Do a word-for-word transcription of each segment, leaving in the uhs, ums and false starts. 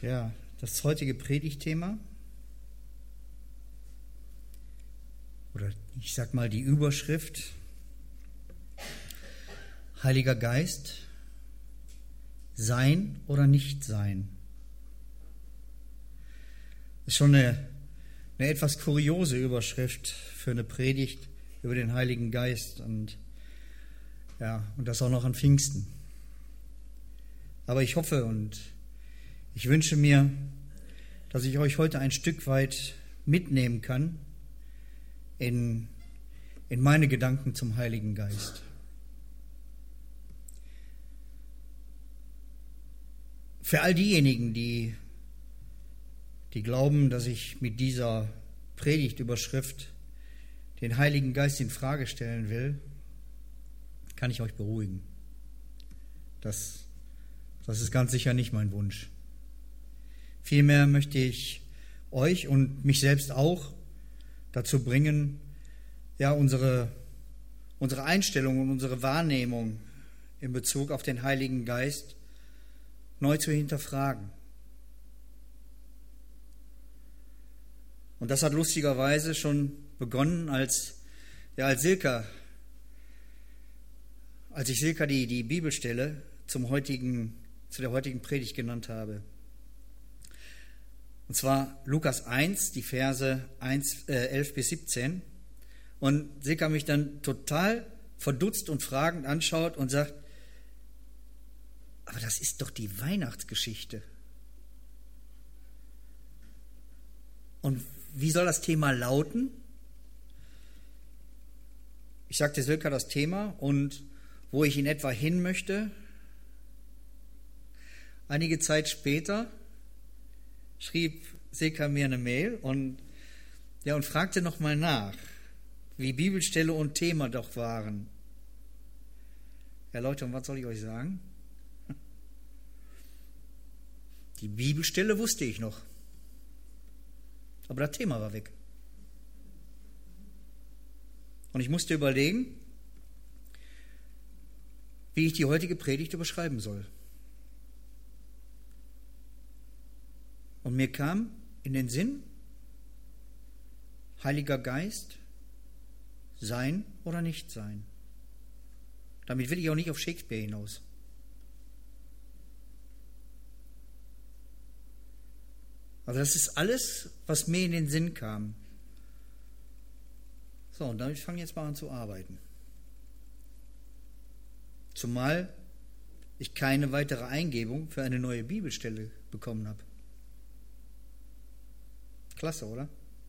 Ja, das heutige Predigtthema, oder ich sag mal die Überschrift, Heiliger Geist, sein oder nicht sein. Das ist schon eine, eine etwas kuriose Überschrift für eine Predigt über den Heiligen Geist und, ja, und das auch noch an Pfingsten. Aber ich hoffe und ich wünsche mir, dass ich euch heute ein Stück weit mitnehmen kann in, in meine Gedanken zum Heiligen Geist. Für all diejenigen, die, die glauben, dass ich mit dieser Predigtüberschrift den Heiligen Geist in Frage stellen will, kann ich euch beruhigen. Das, das ist ganz sicher nicht mein Wunsch. Vielmehr möchte ich euch und mich selbst auch dazu bringen, ja, unsere, unsere Einstellung und unsere Wahrnehmung in Bezug auf den Heiligen Geist neu zu hinterfragen. Und das hat lustigerweise schon begonnen, als, ja, als Silka, als ich Silka die, die Bibelstelle zum heutigen, zu der heutigen Predigt genannt habe. Und zwar Lukas eins, die Verse eins, äh, elf bis siebzehn. Und Silka mich dann total verdutzt und fragend anschaut und sagt, aber das ist doch die Weihnachtsgeschichte. Und wie soll das Thema lauten? Ich sagte Silka das Thema und wo ich in etwa hin möchte. Einige Zeit später schrieb Silka mir eine Mail und, ja, und fragte nochmal nach, wie Bibelstelle und Thema doch waren. Ja, Leute, und was soll ich euch sagen? Die Bibelstelle wusste ich noch, aber das Thema war weg. Und ich musste überlegen, wie ich die heutige Predigt überschreiben soll. Und mir kam in den Sinn, Heiliger Geist, sein oder nicht sein. Damit will ich auch nicht auf Shakespeare hinaus. Also das ist alles, was mir in den Sinn kam. So, und damit fange ich jetzt mal an zu arbeiten. Zumal ich keine weitere Eingebung für eine neue Bibelstelle bekommen habe. Klasse, oder?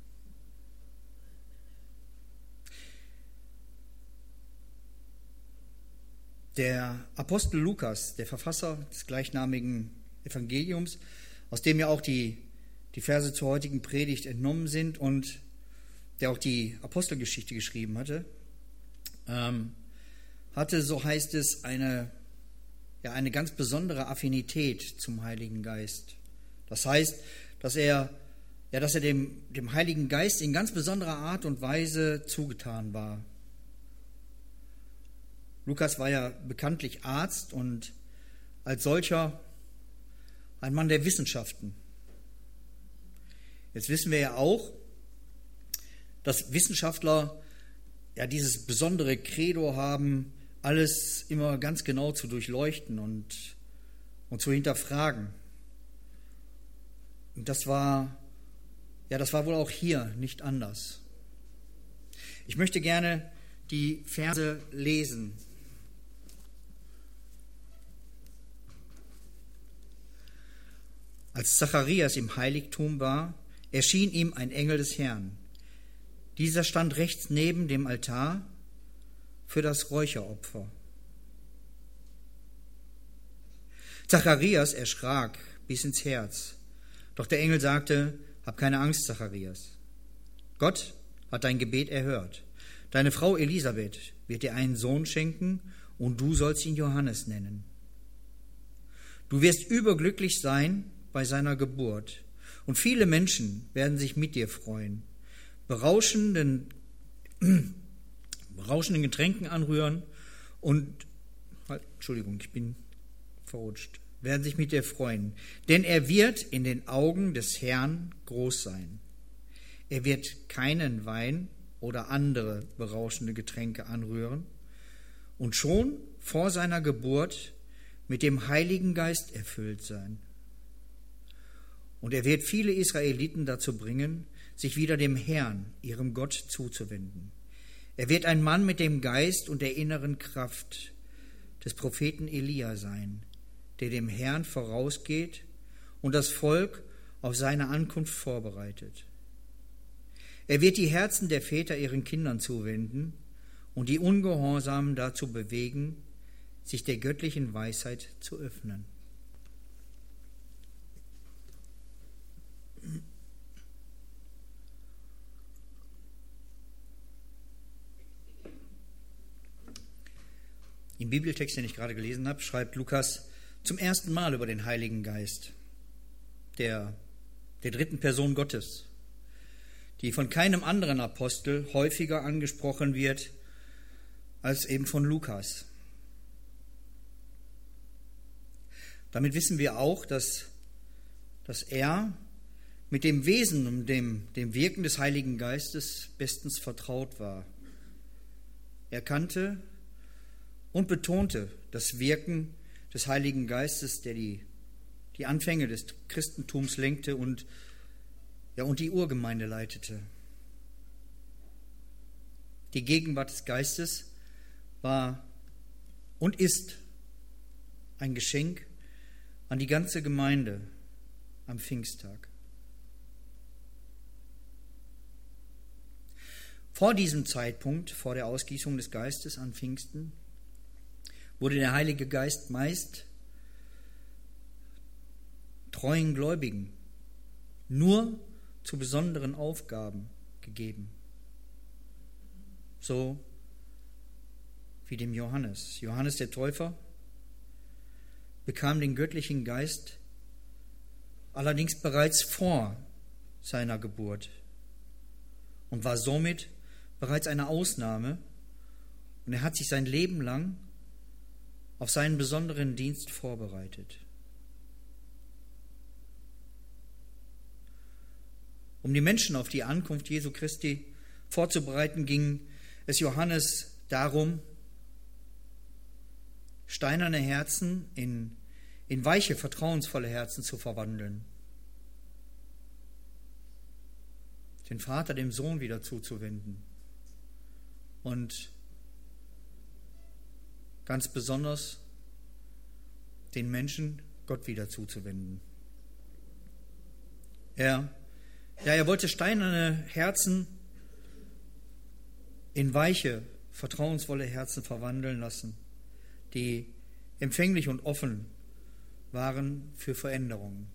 Der Apostel Lukas, der Verfasser des gleichnamigen Evangeliums, aus dem ja auch die, die Verse zur heutigen Predigt entnommen sind und der auch die Apostelgeschichte geschrieben hatte, ähm, hatte, so heißt es, eine, ja, eine ganz besondere Affinität zum Heiligen Geist. Das heißt, dass er Ja, dass er dem, dem Heiligen Geist in ganz besonderer Art und Weise zugetan war. Lukas war ja bekanntlich Arzt und als solcher ein Mann der Wissenschaften. Jetzt wissen wir ja auch, dass Wissenschaftler ja dieses besondere Credo haben, alles immer ganz genau zu durchleuchten und, und zu hinterfragen. Und das war Ja, das war wohl auch hier nicht anders. Ich möchte gerne die Verse lesen. Als Zacharias im Heiligtum war, erschien ihm ein Engel des Herrn. Dieser stand rechts neben dem Altar für das Räucheropfer. Zacharias erschrak bis ins Herz. Doch der Engel sagte: Hab keine Angst, Zacharias. Gott hat dein Gebet erhört. Deine Frau Elisabeth wird dir einen Sohn schenken und du sollst ihn Johannes nennen. Du wirst überglücklich sein bei seiner Geburt und viele Menschen werden sich mit dir freuen, berauschenden, berauschenden Getränken anrühren und, halt, Entschuldigung, ich bin verrutscht. werden sich mit dir freuen, denn er wird in den Augen des Herrn groß sein. Er wird keinen Wein oder andere berauschende Getränke anrühren und schon vor seiner Geburt mit dem Heiligen Geist erfüllt sein. Und er wird viele Israeliten dazu bringen, sich wieder dem Herrn, ihrem Gott, zuzuwenden. Er wird ein Mann mit dem Geist und der inneren Kraft des Propheten Elia sein, der dem Herrn vorausgeht und das Volk auf seine Ankunft vorbereitet. Er wird die Herzen der Väter ihren Kindern zuwenden und die Ungehorsamen dazu bewegen, sich der göttlichen Weisheit zu öffnen. Im Bibeltext, den ich gerade gelesen habe, schreibt Lukas zum ersten Mal über den Heiligen Geist, der, der dritten Person Gottes, die von keinem anderen Apostel häufiger angesprochen wird als eben von Lukas. Damit wissen wir auch, dass, dass er mit dem Wesen und dem, dem Wirken des Heiligen Geistes bestens vertraut war. Er kannte und betonte das Wirken des Heiligen Geistes, der die, die Anfänge des Christentums lenkte und, ja, und die Urgemeinde leitete. Die Gegenwart des Geistes war und ist ein Geschenk an die ganze Gemeinde am Pfingsttag. Vor diesem Zeitpunkt, vor der Ausgießung des Geistes an Pfingsten, wurde der Heilige Geist meist treuen Gläubigen nur zu besonderen Aufgaben gegeben. So wie dem Johannes. Johannes der Täufer bekam den göttlichen Geist allerdings bereits vor seiner Geburt und war somit bereits eine Ausnahme, und er hat sich sein Leben lang auf seinen besonderen Dienst vorbereitet. Um die Menschen auf die Ankunft Jesu Christi vorzubereiten, ging es Johannes darum, steinerne Herzen in, in weiche, vertrauensvolle Herzen zu verwandeln. Den Vater dem Sohn wieder zuzuwenden. Und ganz besonders den Menschen Gott wieder zuzuwenden. Er, ja, er wollte steinerne Herzen in weiche, vertrauensvolle Herzen verwandeln lassen, die empfänglich und offen waren für Veränderungen.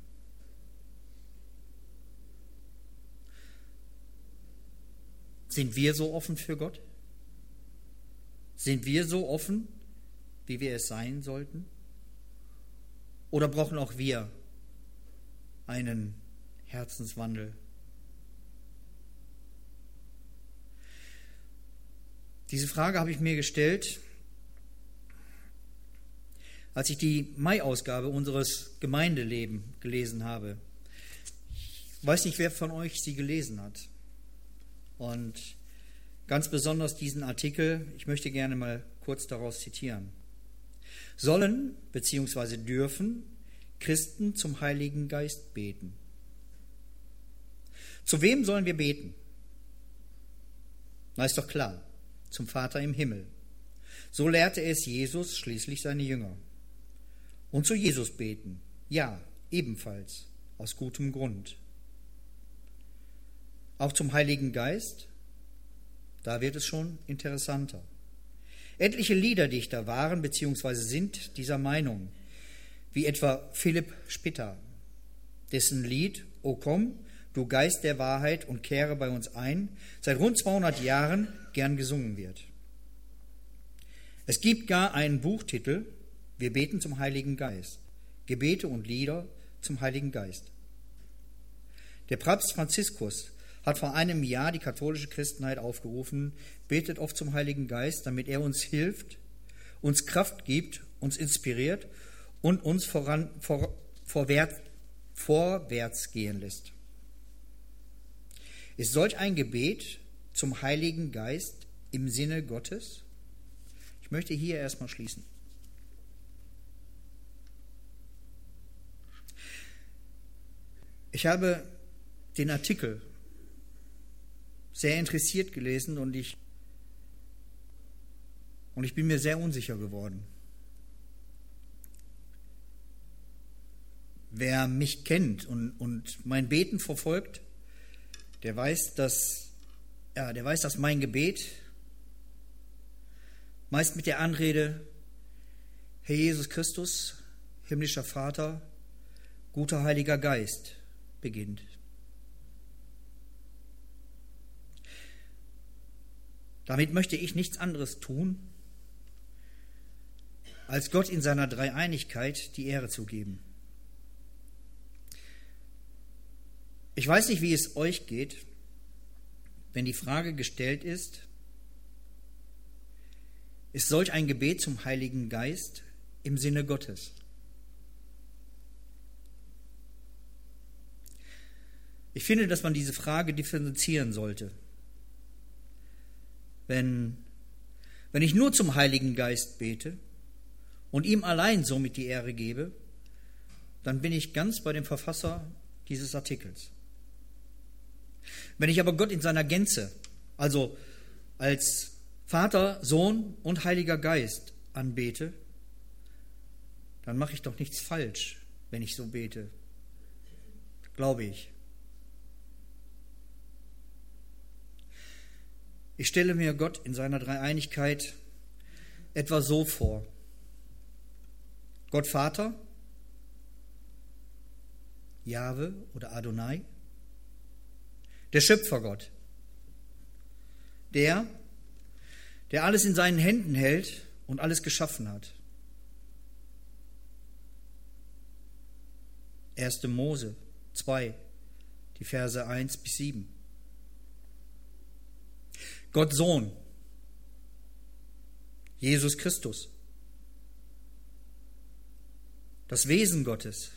Sind wir so offen für Gott? Sind wir so offen, wie wir es sein sollten? Oder brauchen auch wir einen Herzenswandel? Diese Frage habe ich mir gestellt, als ich die Mai-Ausgabe unseres Gemeindeleben gelesen habe. Ich weiß nicht, wer von euch sie gelesen hat. Und ganz besonders diesen Artikel, ich möchte gerne mal kurz daraus zitieren. Sollen bzw. dürfen Christen zum Heiligen Geist beten? Zu wem sollen wir beten? Na, ist doch klar, zum Vater im Himmel. So lehrte es Jesus, schließlich seine Jünger. Und zu Jesus beten, ja, ebenfalls, aus gutem Grund. Auch zum Heiligen Geist, da wird es schon interessanter. Etliche Liederdichter waren bzw. sind dieser Meinung, wie etwa Philipp Spitta, dessen Lied O komm, du Geist der Wahrheit und kehre bei uns ein, seit rund zweihundert Jahren gern gesungen wird. Es gibt gar einen Buchtitel, Wir beten zum Heiligen Geist, Gebete und Lieder zum Heiligen Geist. Der Papst Franziskus hat vor einem Jahr die katholische Christenheit aufgerufen, betet oft zum Heiligen Geist, damit er uns hilft, uns Kraft gibt, uns inspiriert und uns voran, vor, vorwärts, vorwärts gehen lässt. Ist solch ein Gebet zum Heiligen Geist im Sinne Gottes? Ich möchte hier erstmal schließen. Ich habe den Artikel sehr interessiert gelesen und ich, und ich bin mir sehr unsicher geworden. Wer mich kennt und, und mein Beten verfolgt, der weiß, dass, ja, der weiß, dass mein Gebet meist mit der Anrede: Herr Jesus Christus, himmlischer Vater, guter Heiliger Geist, beginnt. Damit möchte ich nichts anderes tun, als Gott in seiner Dreieinigkeit die Ehre zu geben. Ich weiß nicht, wie es euch geht, wenn die Frage gestellt ist: Ist solch ein Gebet zum Heiligen Geist im Sinne Gottes? Ich finde, dass man diese Frage differenzieren sollte. Wenn, wenn ich nur zum Heiligen Geist bete und ihm allein somit die Ehre gebe, dann bin ich ganz bei dem Verfasser dieses Artikels. Wenn ich aber Gott in seiner Gänze, also als Vater, Sohn und Heiliger Geist anbete, dann mache ich doch nichts falsch, wenn ich so bete, glaube ich. Ich stelle mir Gott in seiner Dreieinigkeit etwa so vor: Gott Vater, Jahwe oder Adonai, der Schöpfergott, der, der alles in seinen Händen hält und alles geschaffen hat. erste Mose zwei, die Verse eins bis sieben. Gott Sohn, Jesus Christus, das Wesen Gottes,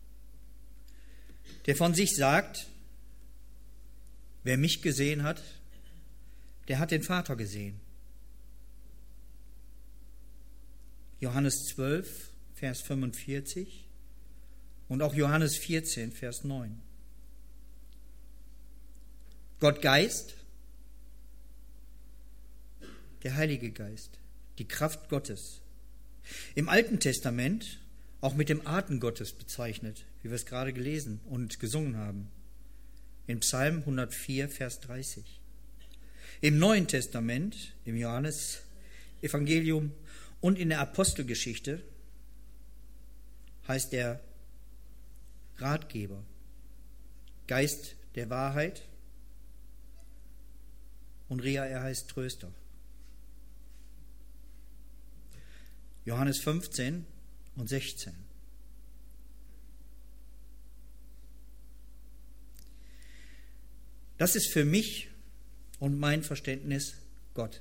der von sich sagt: Wer mich gesehen hat, der hat den Vater gesehen. Johannes zwölf, Vers fünfundvierzig und auch Johannes vierzehn, Vers neun. Gott Geist, der Heilige Geist, die Kraft Gottes. Im Alten Testament auch mit dem Atem Gottes bezeichnet, wie wir es gerade gelesen und gesungen haben. In Psalm hundertvier, Vers dreißig. Im Neuen Testament, im Johannes-Evangelium und in der Apostelgeschichte heißt er Ratgeber, Geist der Wahrheit, und Rea, er heißt Tröster. Johannes fünfzehn und sechzehn. Das ist für mich und mein Verständnis Gott.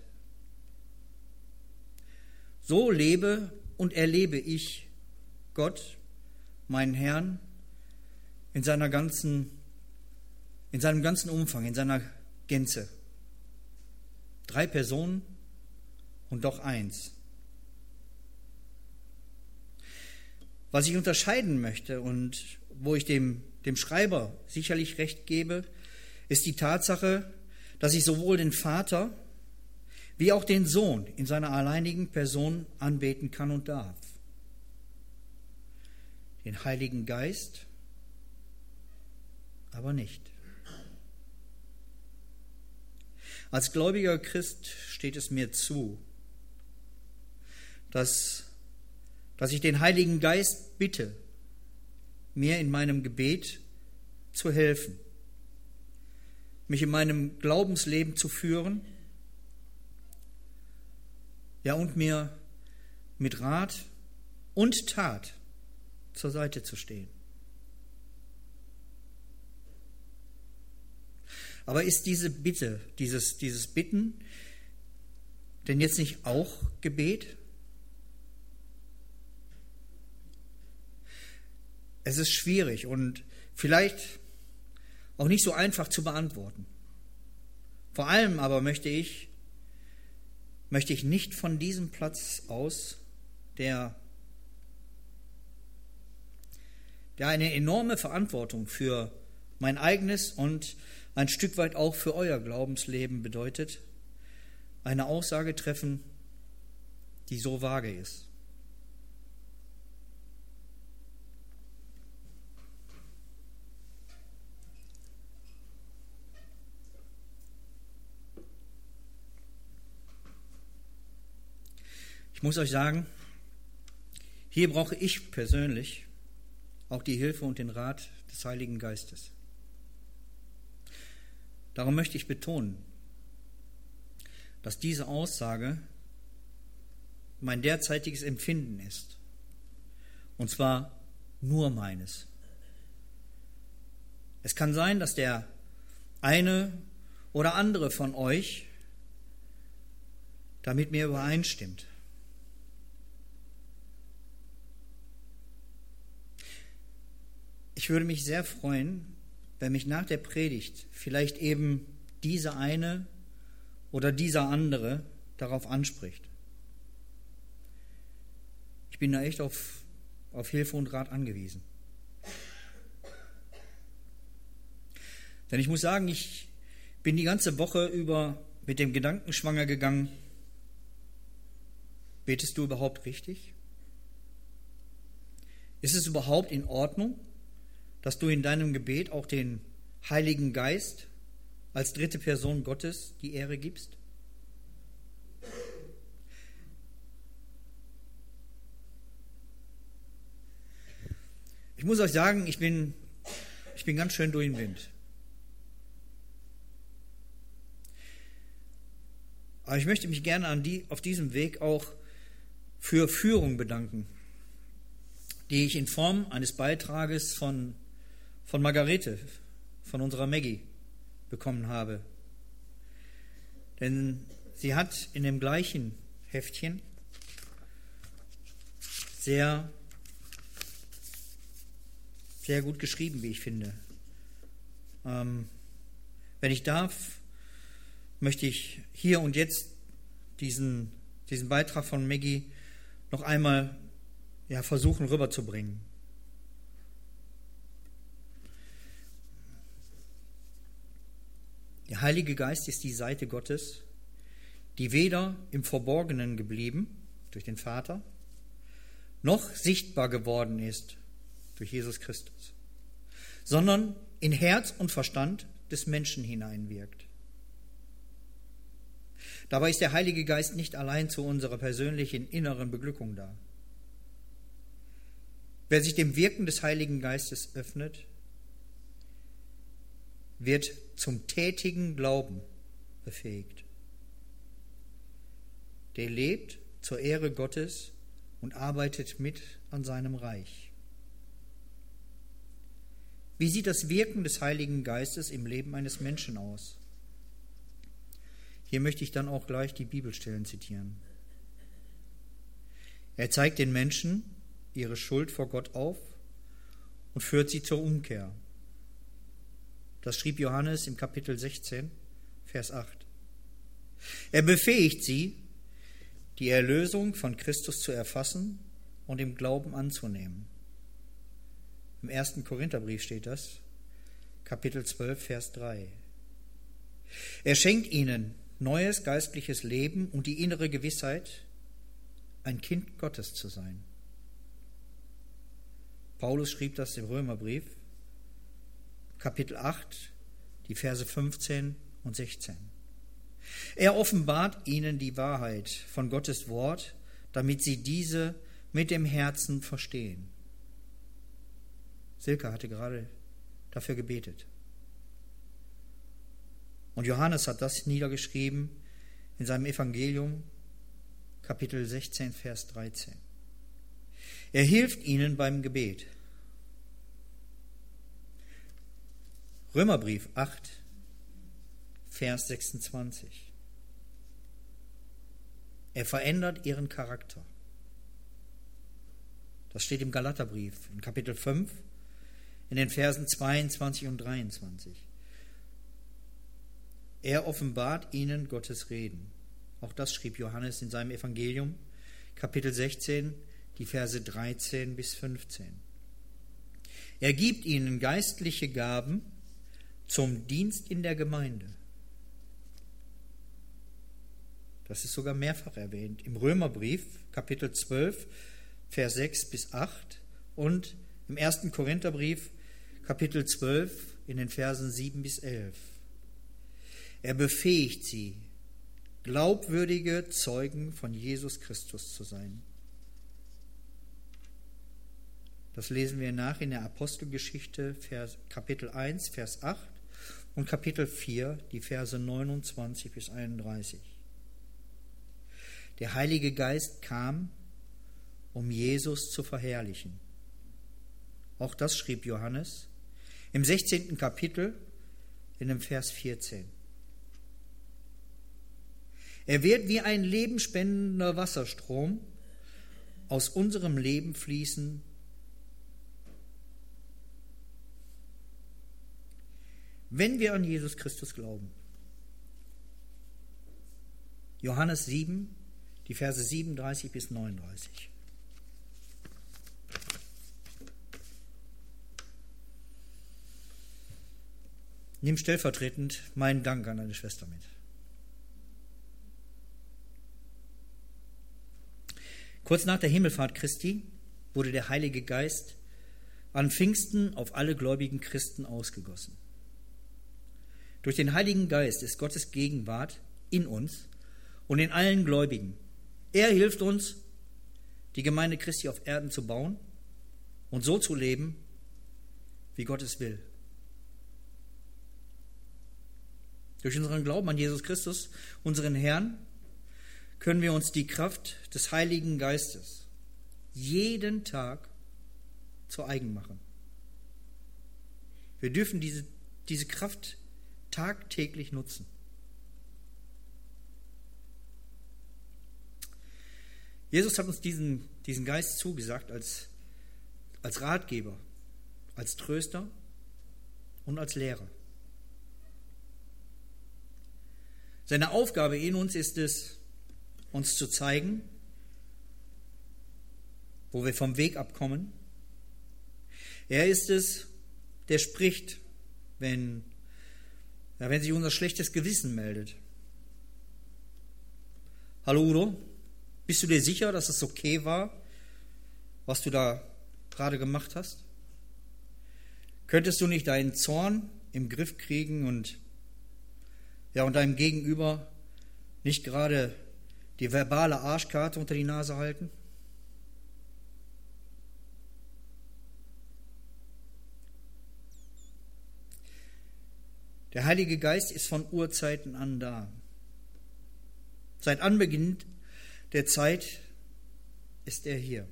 So lebe und erlebe ich Gott, meinen Herrn, in seiner ganzen, in seinem ganzen Umfang, in seiner Gänze. Drei Personen und doch eins. Was ich unterscheiden möchte und wo ich dem, dem Schreiber sicherlich recht gebe, ist die Tatsache, dass ich sowohl den Vater wie auch den Sohn in seiner alleinigen Person anbeten kann und darf. Den Heiligen Geist aber nicht. Als gläubiger Christ steht es mir zu, dass, dass ich den Heiligen Geist bitte, mir in meinem Gebet zu helfen, mich in meinem Glaubensleben zu führen, ja, und mir mit Rat und Tat zur Seite zu stehen. Aber ist diese Bitte, dieses, dieses Bitten denn jetzt nicht auch Gebet? es ist schwierig und vielleicht auch nicht so einfach zu beantworten. Vor allem aber möchte ich, möchte ich nicht von diesem Platz aus, der, der eine enorme Verantwortung für mein eigenes und ein Stück weit auch für euer Glaubensleben bedeutet, eine Aussage treffen, die so vage ist. Ich muss euch sagen, hier brauche ich persönlich auch die Hilfe und den Rat des Heiligen Geistes. Darum möchte ich betonen, dass diese Aussage mein derzeitiges Empfinden ist. Und zwar nur meines. Es kann sein, dass der eine oder andere von euch damit mir übereinstimmt. Ich würde mich sehr freuen, wenn mich nach der Predigt vielleicht eben dieser eine oder dieser andere darauf anspricht. Ich bin da echt auf, auf Hilfe und Rat angewiesen. Denn ich muss sagen, ich bin die ganze Woche über mit dem Gedanken schwanger gegangen, betest du überhaupt richtig? Ist es überhaupt in Ordnung, dass du in deinem Gebet auch den Heiligen Geist als dritte Person Gottes die Ehre gibst? Ich muss euch sagen, ich bin, ich bin ganz schön durch den Wind. Aber ich möchte mich gerne an die, auf diesem Weg auch für Führung bedanken, die ich in Form eines Beitrages von, von Margarete, von unserer Maggie, bekommen habe. Denn sie hat in dem gleichen Heftchen sehr, sehr gut geschrieben, wie ich finde. Ähm, wenn ich darf, möchte ich hier und jetzt diesen, diesen Beitrag von Maggie noch einmal ja, versuchen rüberzubringen. Der Heilige Geist ist die Seite Gottes, die weder im Verborgenen geblieben durch den Vater, noch sichtbar geworden ist durch Jesus Christus, sondern in Herz und Verstand des Menschen hineinwirkt. Dabei ist der Heilige Geist nicht allein zu unserer persönlichen inneren Beglückung da. Wer sich dem Wirken des Heiligen Geistes öffnet, wird zum tätigen Glauben befähigt. Der lebt zur Ehre Gottes und arbeitet mit an seinem Reich. Wie sieht das Wirken des Heiligen Geistes im Leben eines Menschen aus? Hier möchte ich dann auch gleich die Bibelstellen zitieren. Er zeigt den Menschen ihre Schuld vor Gott auf und führt sie zur Umkehr. Das schrieb Johannes im Kapitel sechzehn, Vers acht. Er befähigt sie, die Erlösung von Christus zu erfassen und im Glauben anzunehmen. Im ersten Korintherbrief steht das, Kapitel zwölf, Vers drei. Er schenkt ihnen neues geistliches Leben und die innere Gewissheit, ein Kind Gottes zu sein. Paulus schrieb das im Römerbrief, Kapitel acht, die Verse fünfzehn und sechzehn. Er offenbart ihnen die Wahrheit von Gottes Wort, damit sie diese mit dem Herzen verstehen. Silke hatte gerade dafür gebetet. Und Johannes hat das niedergeschrieben in seinem Evangelium, Kapitel sechzehn, Vers dreizehn. Er hilft ihnen beim Gebet. Römerbrief acht, Vers sechsundzwanzig. Er verändert ihren Charakter. Das steht im Galaterbrief in Kapitel fünf in den Versen zweiundzwanzig und dreiundzwanzig. Er offenbart ihnen Gottes Reden. Auch das schrieb Johannes in seinem Evangelium, Kapitel sechzehn, die Verse dreizehn bis fünfzehn. Er gibt ihnen geistliche Gaben zum Dienst in der Gemeinde. Das ist sogar mehrfach erwähnt. Im Römerbrief, Kapitel zwölf, Vers sechs bis acht und im ersten Korintherbrief, Kapitel zwölf, in den Versen sieben bis elf. Er befähigt sie, glaubwürdige Zeugen von Jesus Christus zu sein. Das lesen wir nach in der Apostelgeschichte, Vers, Kapitel eins, Vers acht und Kapitel vier, die Verse neunundzwanzig bis einunddreißig. Der Heilige Geist kam, um Jesus zu verherrlichen. Auch das schrieb Johannes im sechzehnten Kapitel in dem Vers vierzehn. Er wird wie ein lebenspendender Wasserstrom aus unserem Leben fließen, wenn wir an Jesus Christus glauben. Johannes sieben, die Verse siebenunddreißig bis neununddreißig. Nimm stellvertretend meinen Dank an deine Schwester mit. Kurz nach der Himmelfahrt Christi wurde der Heilige Geist an Pfingsten auf alle gläubigen Christen ausgegossen. Durch den Heiligen Geist ist Gottes Gegenwart in uns und in allen Gläubigen. Er hilft uns, die Gemeinde Christi auf Erden zu bauen und so zu leben, wie Gott es will. Durch unseren Glauben an Jesus Christus, unseren Herrn, können wir uns die Kraft des Heiligen Geistes jeden Tag zu eigen machen. Wir dürfen diese, diese Kraft tagtäglich nutzen. Jesus hat uns diesen, diesen Geist zugesagt als, als Ratgeber, als Tröster und als Lehrer. Seine Aufgabe in uns ist es, uns zu zeigen, wo wir vom Weg abkommen. Er ist es, der spricht, wenn, ja, wenn sich unser schlechtes Gewissen meldet. Hallo Udo, bist du dir sicher, dass es okay war, was du da gerade gemacht hast? Könntest du nicht deinen Zorn im Griff kriegen und, ja, und deinem Gegenüber nicht gerade die verbale Arschkarte unter die Nase halten? Der Heilige Geist ist von Urzeiten an da. Seit Anbeginn der Zeit ist er hier.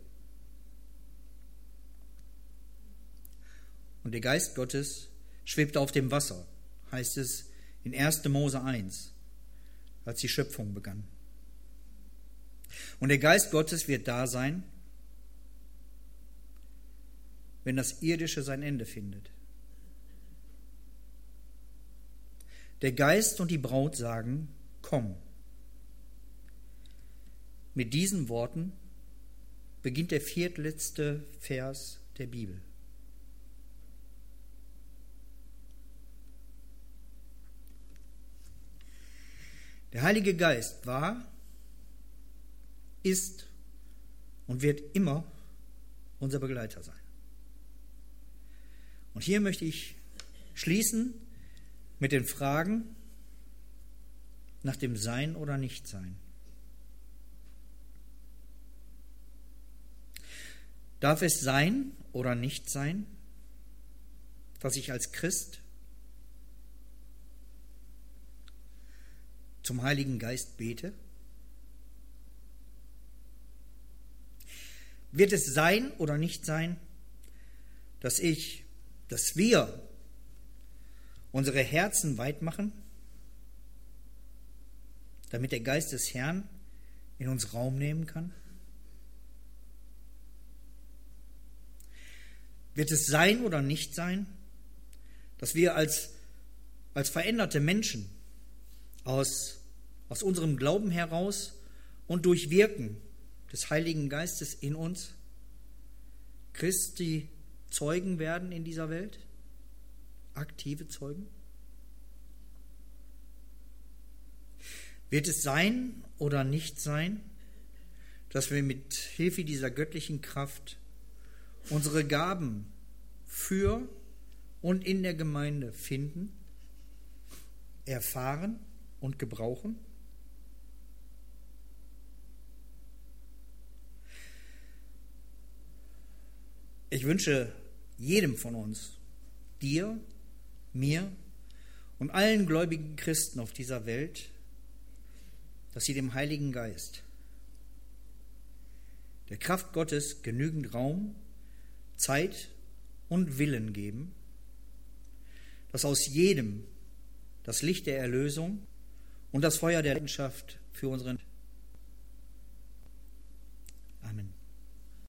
Und der Geist Gottes schwebt auf dem Wasser, heißt es in erster Mose eins, als die Schöpfung begann. Und der Geist Gottes wird da sein, wenn das Irdische sein Ende findet. Der Geist und die Braut sagen, komm. Mit diesen Worten beginnt der viertletzte Vers der Bibel. Der Heilige Geist war, ist und wird immer unser Begleiter sein. Und hier möchte ich schließen mit den Fragen nach dem Sein oder Nichtsein. Darf es sein oder nicht sein, dass ich als Christ zum Heiligen Geist bete? Wird es sein oder nicht sein, dass ich, dass wir unsere Herzen weit machen, damit der Geist des Herrn in uns Raum nehmen kann? Wird es sein oder nicht sein, dass wir als, als veränderte Menschen aus, aus unserem Glauben heraus und durch Wirken des Heiligen Geistes in uns Christi Zeugen werden in dieser Welt? Aktive Zeugen? Wird es sein oder nicht sein, dass wir mit Hilfe dieser göttlichen Kraft unsere Gaben für und in der Gemeinde finden, erfahren und gebrauchen? Ich wünsche jedem von uns, dir, mir und allen gläubigen Christen auf dieser Welt, dass sie dem Heiligen Geist, der Kraft Gottes, genügend Raum, Zeit und Willen geben, dass aus jedem das Licht der Erlösung und das Feuer der Leidenschaft für unseren